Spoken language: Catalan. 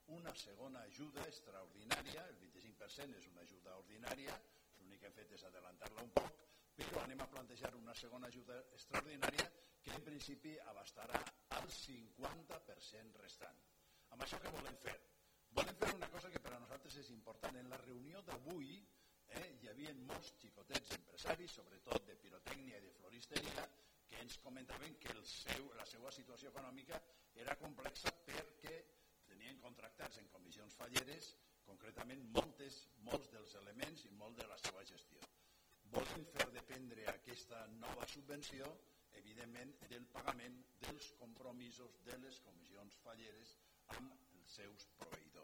una segona ajuda extraordinària, el 25% és una ajuda ordinària, l'únic que hem fet és adelantar-la un poc, però anem a plantejar una segona ajuda extraordinària que en principi abastarà el 50% restant. Amb això què volem fer? Volem fer una cosa que per a nosaltres és important. En la reunió d'avui hi havia molts xicotets empresaris, sobretot de pirotècnia i de floristeria, que ens comentaven que la seva situació econòmica era complexa perquè tenien contractats en comissions falleres, concretament molts dels elements i molt de la seva gestió. Volem fer dependre aquesta nova subvenció, evidentment, del pagament dels compromisos de les comissions falleres amb els seus proveïdors.